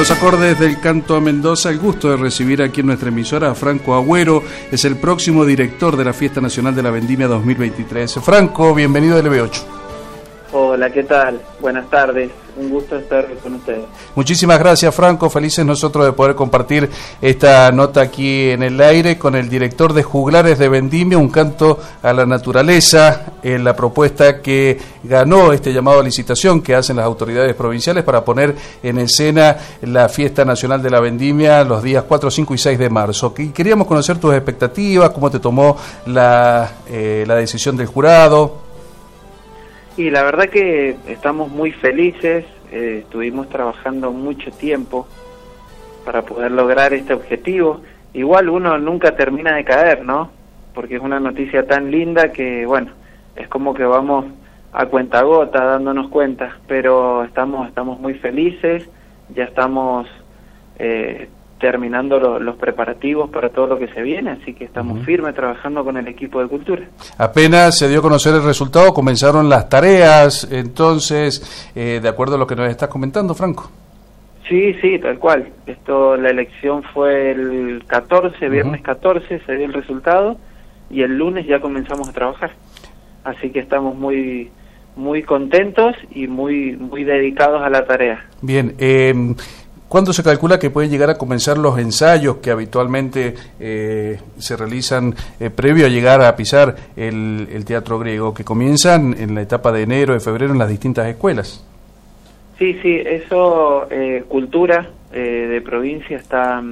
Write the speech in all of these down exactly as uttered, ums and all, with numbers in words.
los acordes del canto a Mendoza, el gusto de recibir aquí en nuestra emisora a Franco Agüero, es el próximo director de la Fiesta Nacional de la Vendimia dos mil veintitrés. Franco, bienvenido a L B ocho. Hola, ¿qué tal? Buenas tardes, un gusto estar con ustedes. Muchísimas gracias, Franco, felices nosotros de poder compartir esta nota aquí en el aire con el director de Juglares de Vendimia, un canto a la naturaleza, en la propuesta que ganó este llamado a licitación que hacen las autoridades provinciales para poner en escena la Fiesta Nacional de la Vendimia los días cuatro, cinco y seis de marzo. Y queríamos conocer tus expectativas, cómo te tomó la, eh, la decisión del jurado. Y la verdad que estamos muy felices, eh, estuvimos trabajando mucho tiempo para poder lograr este objetivo. Igual uno nunca termina de caer, ¿no? Porque es una noticia tan linda que, bueno, es como que vamos a cuentagota dándonos cuenta, pero estamos estamos muy felices, ya estamos eh, terminando lo, los preparativos para todo lo que se viene, así que estamos uh-huh. firmes trabajando con el equipo de cultura. Apenas se dio a conocer el resultado, comenzaron las tareas, entonces, eh, de acuerdo a lo que nos estás comentando, Franco. Sí, sí, tal cual. Esto, la elección fue el catorce, viernes uh-huh. catorce, se dio el resultado, y el lunes ya comenzamos a trabajar. Así que estamos muy muy contentos y muy muy dedicados a la tarea. Bien, eh... ¿cuándo se calcula que pueden llegar a comenzar los ensayos que habitualmente eh, se realizan eh, previo a llegar a pisar el, el teatro griego, que comienzan en la etapa de enero, de febrero en las distintas escuelas? Sí, sí, eso, eh, cultura eh, de provincia está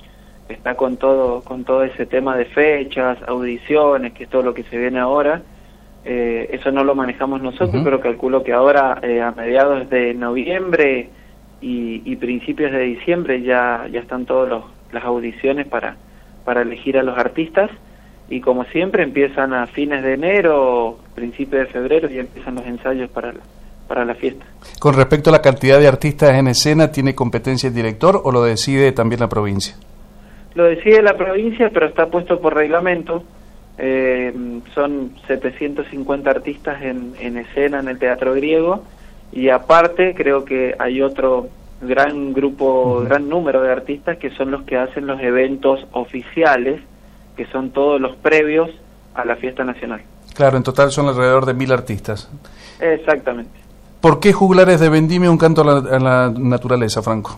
está con todo con todo ese tema de fechas, audiciones, que es todo lo que se viene ahora. Eh, eso no lo manejamos nosotros, uh-huh. pero calculo que ahora eh, a mediados de noviembre Y, y principios de diciembre ya ya están todas las audiciones para para elegir a los artistas, y como siempre empiezan a fines de enero, principios de febrero, y empiezan los ensayos para la, para la fiesta. Con respecto a la cantidad de artistas en escena, ¿tiene competencia el director o lo decide también la provincia? Lo decide la provincia, pero está puesto por reglamento. Eh, son setecientos cincuenta artistas en, en escena en el teatro griego. Y aparte creo que hay otro gran grupo, uh-huh. gran número de artistas que son los que hacen los eventos oficiales, que son todos los previos a la fiesta nacional. Claro, en total son alrededor de mil artistas. Exactamente. ¿Por qué Juglares de Vendimia, un canto a la, a la naturaleza, Franco?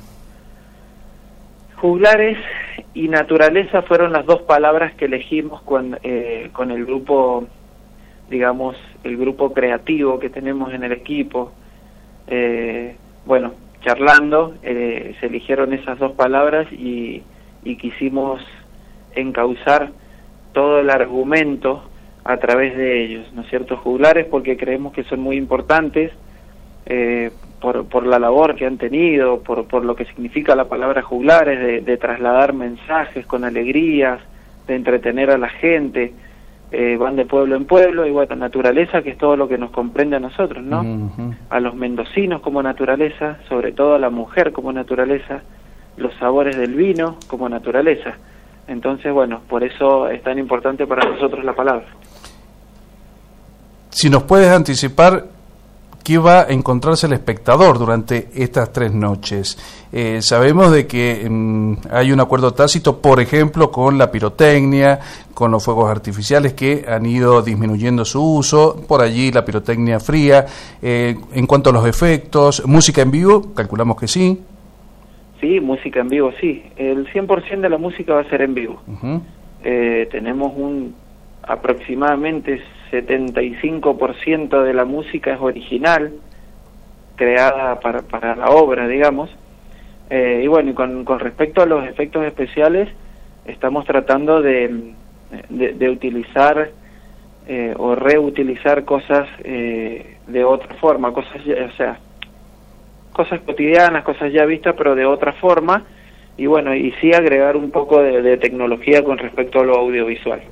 Juglares y naturaleza fueron las dos palabras que elegimos con, eh, con el grupo, digamos, el grupo creativo que tenemos en el equipo. Eh, bueno, charlando, eh, se eligieron esas dos palabras y, y quisimos encauzar todo el argumento a través de ellos, ¿no es cierto? Juglares, porque creemos que son muy importantes eh, por, por la labor que han tenido, por, por lo que significa la palabra juglares, de, de trasladar mensajes con alegrías, de entretener a la gente. Eh, van de pueblo en pueblo, y bueno, naturaleza, que es todo lo que nos comprende a nosotros, ¿no? Uh-huh. A los mendocinos como naturaleza, sobre todo a la mujer como naturaleza, los sabores del vino como naturaleza. Entonces, bueno, por eso es tan importante para nosotros la palabra. Si nos puedes anticipar ¿qué va a encontrarse el espectador durante estas tres noches? Eh, sabemos de que mm, hay un acuerdo tácito, por ejemplo, con la pirotecnia, con los fuegos artificiales que han ido disminuyendo su uso, por allí la pirotecnia fría. Eh, en cuanto a los efectos, música en vivo, calculamos que sí. Sí, música en vivo, sí. El cien por ciento de la música va a ser en vivo. Uh-huh. Eh, tenemos un aproximadamente setenta y cinco por ciento de la música es original, creada para, para la obra, digamos. Eh, y bueno, y con, con respecto a los efectos especiales, estamos tratando de, de, de utilizar eh, o reutilizar cosas eh, de otra forma, cosas, ya, o sea, cosas cotidianas, cosas ya vistas, pero de otra forma, y bueno, y sí agregar un poco de, de tecnología con respecto a lo audiovisual.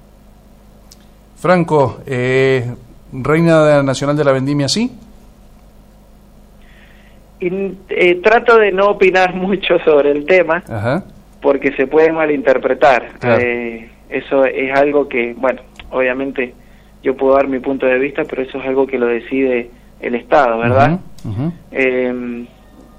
Franco, eh, ¿Reina Nacional de la Vendimia sí? Y, eh, trato de no opinar mucho sobre el tema. Ajá. Porque se puede malinterpretar. Claro. Eh, eso es algo que, bueno, obviamente yo puedo dar mi punto de vista, pero eso es algo que lo decide el Estado, ¿verdad? Uh-huh, uh-huh. Eh,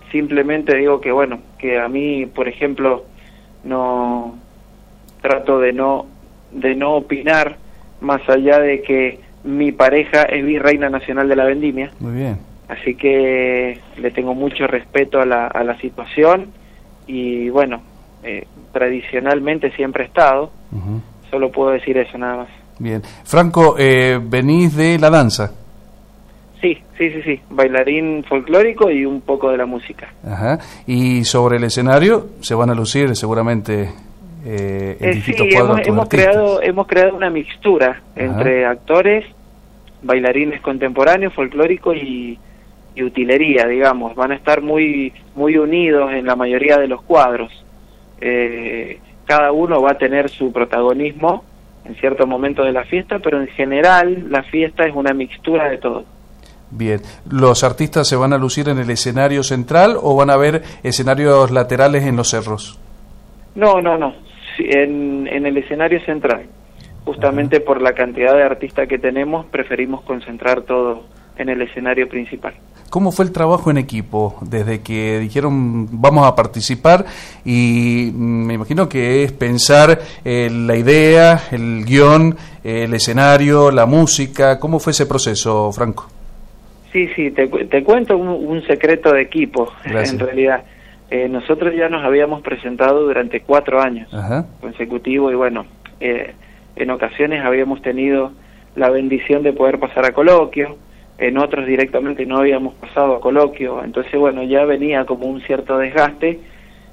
simplemente digo que bueno, que a mí, por ejemplo, no trato de no de no opinar más allá de que mi pareja es virreina nacional de la vendimia. Muy bien. Así que le tengo mucho respeto a la, a la situación y bueno, eh, tradicionalmente siempre he estado. Uh-huh. Solo puedo decir eso, nada más. Bien. Franco, eh, venís de la danza. Sí, sí, sí, sí, bailarín folclórico y un poco de la música. Ajá. Y sobre el escenario se van a lucir seguramente eh, en eh, distintos sí, cuadros. hemos, hemos creado hemos creado una mixtura. Ajá. Entre actores, bailarines contemporáneos, folclórico y, y utilería, digamos. Van a estar muy muy unidos en la mayoría de los cuadros. Eh, cada uno va a tener su protagonismo en cierto momento de la fiesta, pero en general la fiesta es una mixtura de todo. Bien, ¿los artistas se van a lucir en el escenario central o van a haber escenarios laterales en los cerros? No, no, no, sí, en, en el escenario central. Justamente Ajá. por la cantidad de artistas que tenemos, preferimos concentrar todo en el escenario principal. ¿Cómo fue el trabajo en equipo desde que dijeron vamos a participar? Y me imagino que es pensar eh, la idea, el guión, el escenario, la música. ¿Cómo fue ese proceso, Franco? Sí, sí, te, te cuento un, un secreto de equipo. Gracias. En realidad. Eh, nosotros ya nos habíamos presentado durante cuatro años Ajá. consecutivos y bueno, eh, en ocasiones habíamos tenido la bendición de poder pasar a coloquio, en otros directamente no habíamos pasado a coloquio, entonces bueno, ya venía como un cierto desgaste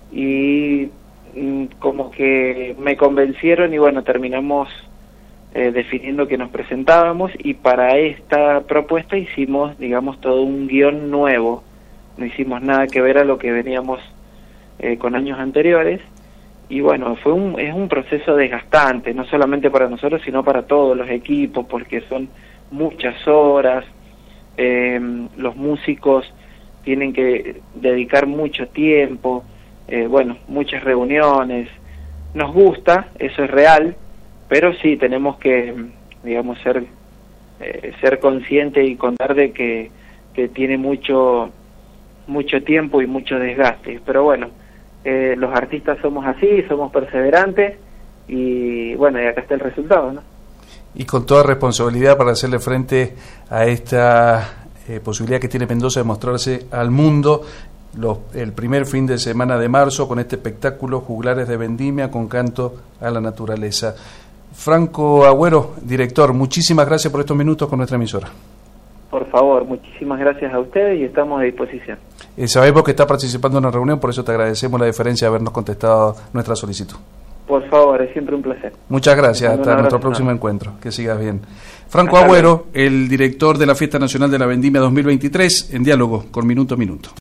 y mm, como que me convencieron y bueno, terminamos eh, definiendo que nos presentábamos y para esta propuesta hicimos, digamos, todo un guión nuevo, no hicimos nada que ver a lo que veníamos eh, con años anteriores y bueno, fue un, es un proceso desgastante, no solamente para nosotros sino para todos los equipos, porque son muchas horas, eh, los músicos tienen que dedicar mucho tiempo, eh, bueno, muchas reuniones, nos gusta, eso es real, pero sí tenemos que, digamos, ser eh, ser conscientes y contar de que, que tiene mucho mucho tiempo y mucho desgaste, pero bueno, eh, los artistas somos así, somos perseverantes y bueno, y acá está el resultado, ¿no? Y con toda responsabilidad para hacerle frente a esta eh, posibilidad que tiene Mendoza de mostrarse al mundo los, el primer fin de semana de marzo con este espectáculo Juglares de Vendimia con canto a la naturaleza. Franco Agüero, director, muchísimas gracias por estos minutos con nuestra emisora. Por favor, muchísimas gracias a ustedes y estamos a disposición. Eh, sabemos que está participando en una reunión, por eso te agradecemos la deferencia de habernos contestado nuestra solicitud. Por favor, es siempre un placer. Muchas gracias, hasta nuestro próximo encuentro. Que sigas bien. Franco Agüero, el director de la Fiesta Nacional de la Vendimia dos mil veintitrés, en diálogo con Minuto a Minuto.